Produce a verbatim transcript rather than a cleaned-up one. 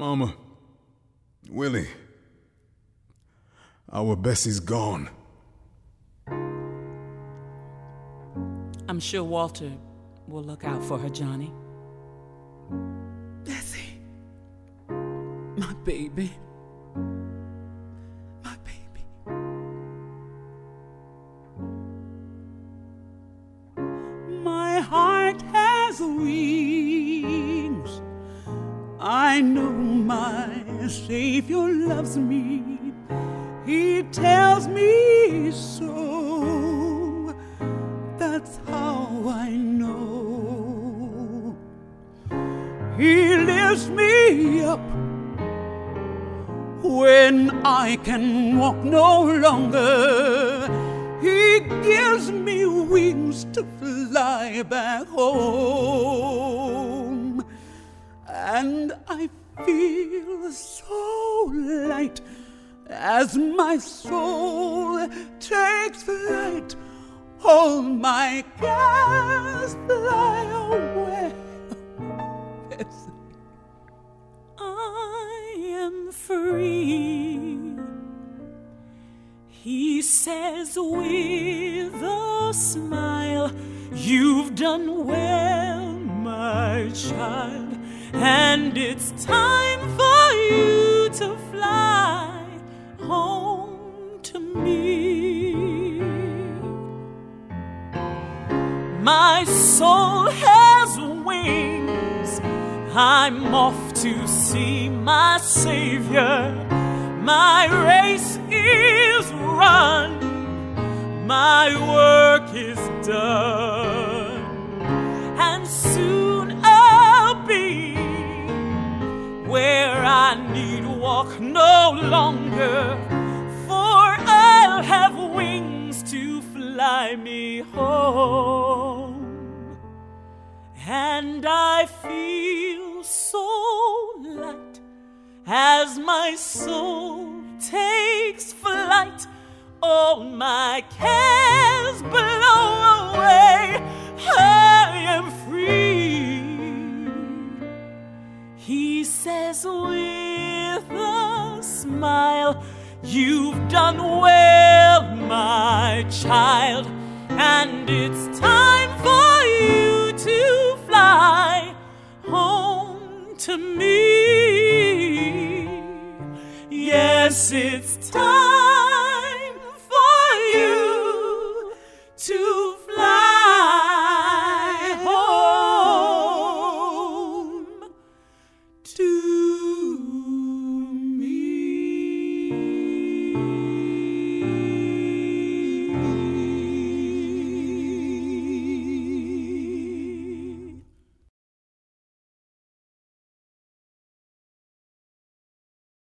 Mama, Willie, our Bessie's gone. I'm sure Walter will look out for her, Johnny. Bessie, my baby, my baby. My heart has wings. I know my Savior loves me. He tells me so. That's how I know. He lifts me up when I can walk no longer. He gives me wings to fly back home. And I feel so light as my soul takes flight. All my cares fly away. I am free, he says with a smile. You've done well, my child, and it's time for you to fly home to me. My soul has wings. I'm off to see my Savior. My race is run. My work is done. And soon I'll be where I need walk no longer. For I'll have wings to fly me home. And I feel so light as my soul takes flight. All my cares blow away. I am free, he says with a smile. You've done well, my child, and it's time for you to fly home to me. Yes, it's time.